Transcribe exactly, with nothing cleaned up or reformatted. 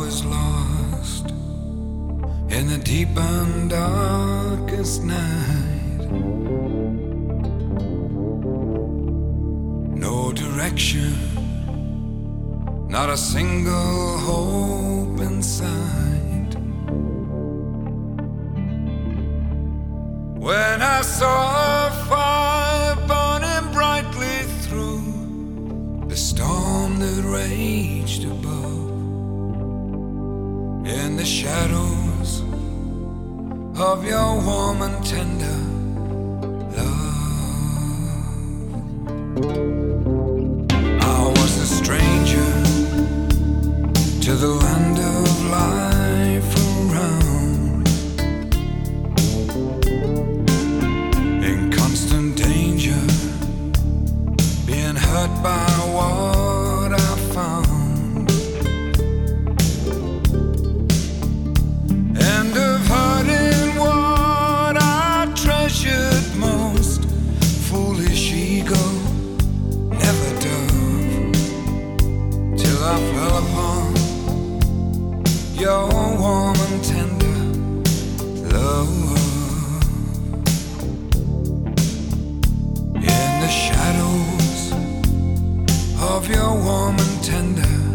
was lost in the deep and darkest night. No direction, not a single hope in sight. When I saw a fire burning brightly through the storm that raged above, in the shadows of your warm and tender love, I was a stranger to the land of life around, in constant danger, being hurt by what I found, and of hurting what I treasured most. Foolish ego, never dove, till I fell upon your warm and tender love. In the shadows of your warm and tender